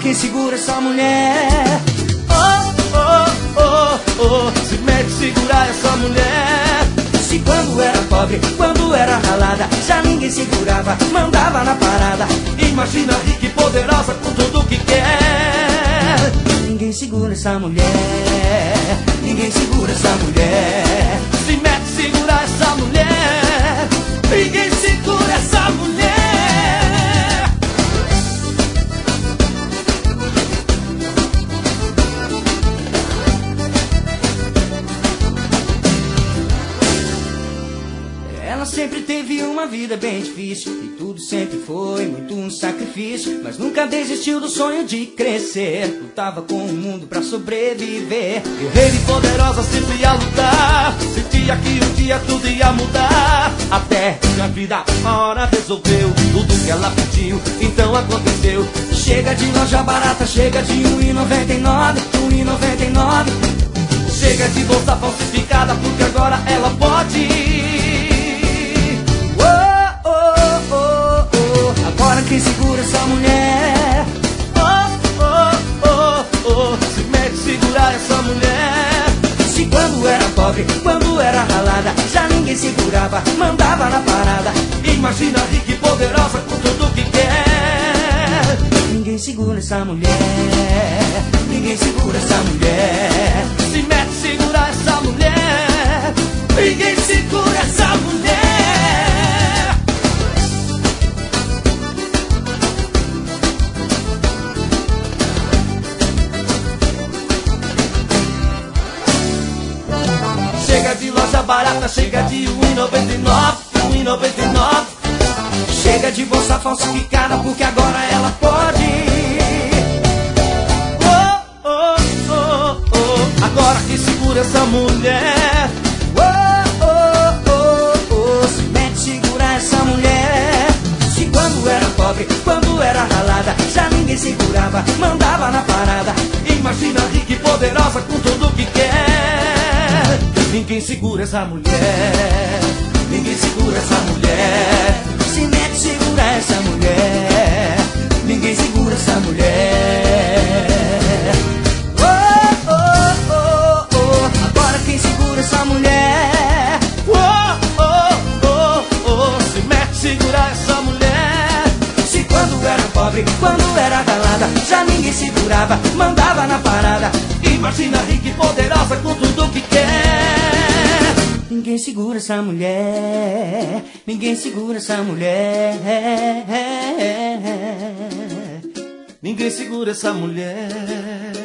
quem segura essa mulher? Oh, oh, oh, oh, se mete segurar essa mulher. Se quando era pobre, quando era ralada, já ninguém segurava, mandava na parada. Imagina rica e poderosa com tudo que quer. Ninguém segura essa mulher, ninguém segura essa mulher. Se mete segurar essa mulher, ninguém segura essa mulher. Ela sempre teve uma vida bem difícil e tudo sempre foi muito um sacrifício, mas nunca desistiu do sonho de crescer. Lutava com o mundo pra sobreviver. Guerreira e poderosa sempre ia lutar. Sentia que um dia tudo ia mudar. Até que a vida uma hora resolveu tudo que ela pediu, então aconteceu. Chega de loja barata, chega de R$1,99, R$1,99. Chega de bolsa falsificada, porque agora ela pode. Agora quem segura essa mulher? Oh, oh, oh, oh, se mete segurar essa mulher. Se quando era pobre, quando era ralada, já ninguém segurava, mandava na parada. Imagina rica e poderosa com tudo que quer. Ninguém segura essa mulher, ninguém segura essa mulher. Se mete segurar essa mulher, ninguém segura essa mulher. Chega de loja barata, chega de R$1,99, R$1,99. Chega de bolsa falsificada, porque agora ela pode. Oh, oh, oh, oh. Agora quem segura essa mulher? Oh, oh, oh, oh. Se mete segurar essa mulher. Se quando era pobre, quando era ralada, já ninguém segurava, mandava na parada. Imagina rica e poderosa com tudo que quer. Ninguém segura essa mulher, ninguém segura essa mulher. Se mete segura essa mulher, ninguém segura essa mulher. Oh, oh, oh, oh. Agora quem segura essa mulher? Oh, oh, oh, oh. Se mete segura essa mulher. Se quando era pobre, quando era ralada, já ninguém segurava, mandava na parada. Imagina rica e poderosa com tudo que quer. Ninguém segura essa mulher, ninguém segura essa mulher. Ninguém segura essa mulher.